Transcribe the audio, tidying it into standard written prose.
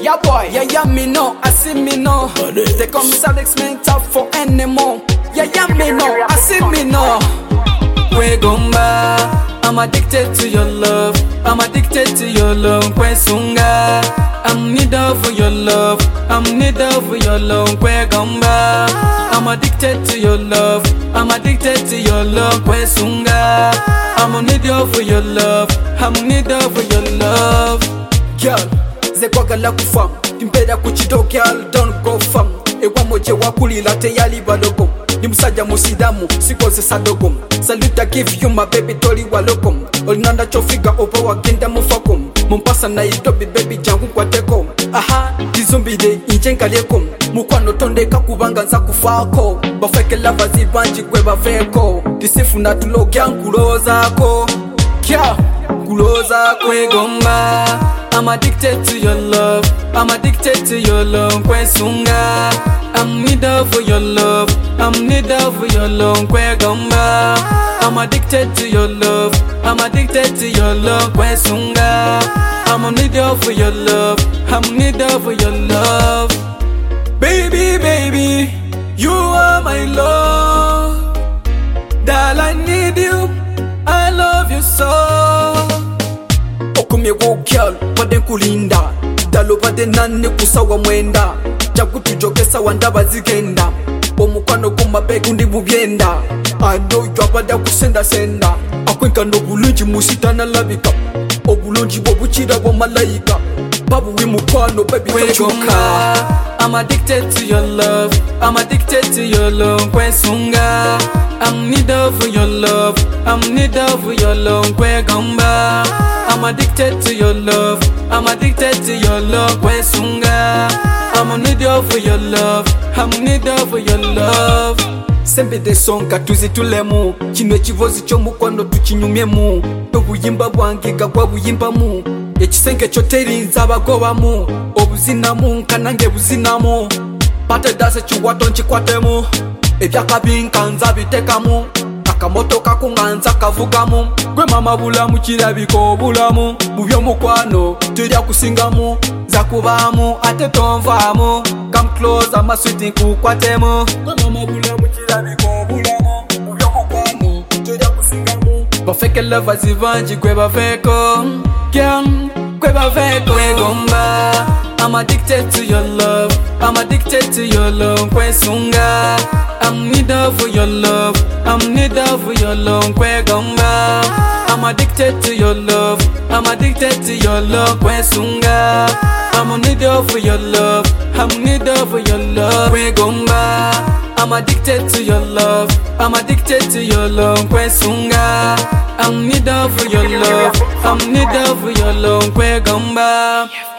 Yeah boy, yeah me know, I see me know. They come Sadex mental for anymore. Yeah me know, I see me know. We gomba, I'm addicted to your love. I'm addicted to your love, Kwesunga. I'm needed for your love. I'm needed for your love, Kwe gomba. I'm addicted to your love. I'm addicted to your love, Kwesunga. I'm needed for your love. I'm needed for your love. Girl, zekwagala kufam. Timpeda kuchido girl, don't go fam. Ewa moje wakulila te yali balogom. Ni musajja musidamu, sikozesa dogom. Salute I give you my baby toli walokom. Olinanda chofiga oba wagenda mufakom. Mumpasa na idobi baby jangu kwateko. Aha, dizumbide injenga lekom. Mukwano tondeka kubanga nza kufako. Bafeke lava zibanji kwe bafeko. Disifu na tulo gyangu lozako. Kya, kuloza kwe gomba. I'm addicted to your love. I'm addicted to your love, Kwesunga. I'm needed for your love. I'm needed for your love, Kwe gomba. I'm addicted to your love. I'm addicted to your love, Kwesunga. I'm needed for your love. I'm needed for your love. Baby, baby, you are my love. That I need you. I love you so. Okumye go girl, pade kulinda. Dalo pade nane kusawa mwenda. Jakutu jokesa wandaba zigenda. Omukwano kumabegu ndi bubyenda. I know you abada kusenda senda. Akwenka no bulungi musitana labika. Obulungi bobuchira bo malayika. Babu wi mukwano baby tochoka. I'm addicted to your love. I'm addicted to your love, Kwesunga. I'm needed for your love. I'm needed for your love, Kwe gomba. I'm addicted to your love. I'm addicted to your love, Kwesunga. I'm needed for your love. I'm needed for your love. Sembe de songa tuzitulemu. Chino chivozi chomukwano tuchinyumyemu. Obuyimba bwange gagwa buyimbamu. Ekisenge kyoterinza abagobamu. Obuzinamu nkanange buzinamu. Pate dase chiwato nchikwatemu. Ebyakabinka nza bitekamu. Akamotoka kunganza kavugamu. Gwe mama bulamu kirabiko bulamu. Mubyomukwano tulya kusingamu. Zakubamu ate tonvamu. Come close ama sweet nkukwatemu. Gwe mama bulamu kirabiko bulamu. Mubyomukwano tulya kusingamu. Bafeke love zivanji gwe bafeko. Kwe bafeko egomba. I'm addicted to your love. I'm addicted to your love, Kwesunga. I'm needed for your love. I'm needed for your love, Kwe gomba. I'm addicted to your love. I'm addicted to your love, Kwesunga. I'm needed for your love. I'm needed for your love, Kwe gomba. I'm addicted to your love. I'm addicted to your love, Kwesunga. I'm needed for your love. I'm needed for your love, Kwe gomba.